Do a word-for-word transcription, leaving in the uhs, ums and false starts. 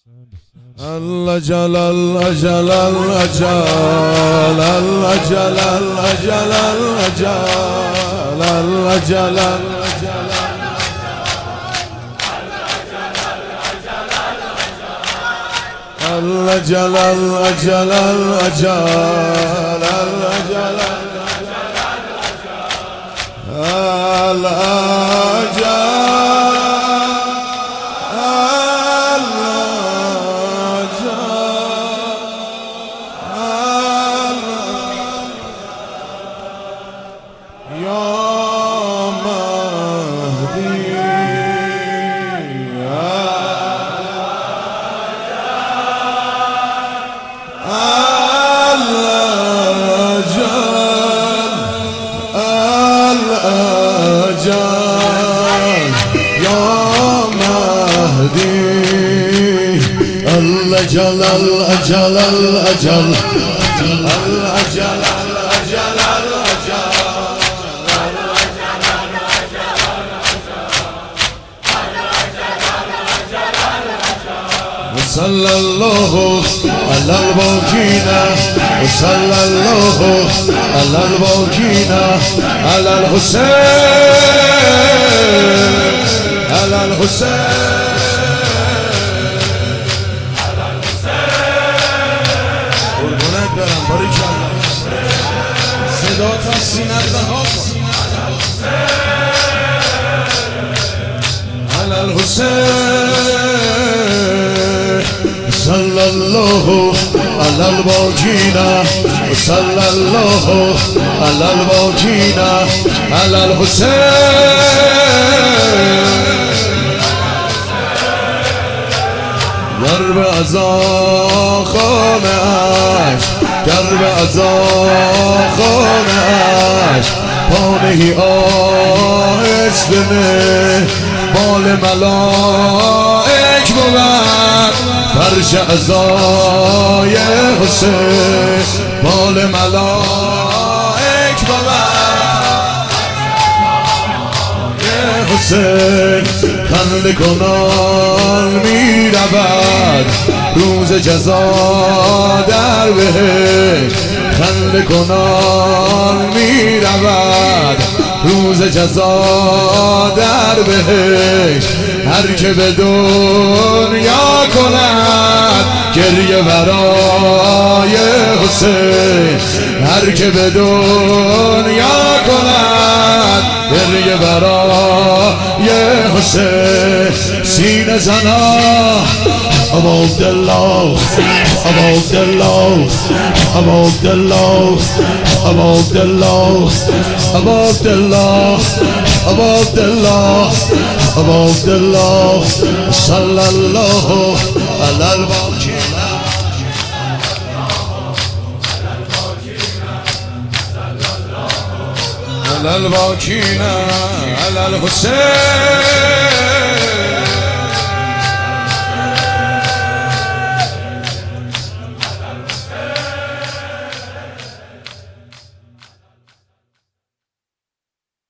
الأجل الأجل الأجل الأجل الأجل الأجل الأجل الأجل الأجل الأجل الأجل الأجل الأجل الأجل الأجل الأجل صلى الله على الباكين وصلى الله على الباكين على الحسين على الحسين صدا تا سینت رها کن على الحسین صلی الله على الباکین صلی الله على الباکین على الحسین گر به عزا خانه اش گر به عزا خانه اش پانهی آهسته نه بال ملائک بود فرش عزای حسین بال ملائک بود حسین خنده کنان می رود روز جزا در بهشت خنده کنان می رود روز جزا در بهشت هر که به دنیا کند گریه برای حسین هر که به دنیا کند گریه برای حسین سینه زنا ابو عبدالله ابو عبدالله ابو عبدالله ابو عبدالله ابو عبدالله ابو عبدالله ابو عبدالله صلی الله علی الباکین على الباكين على الحسين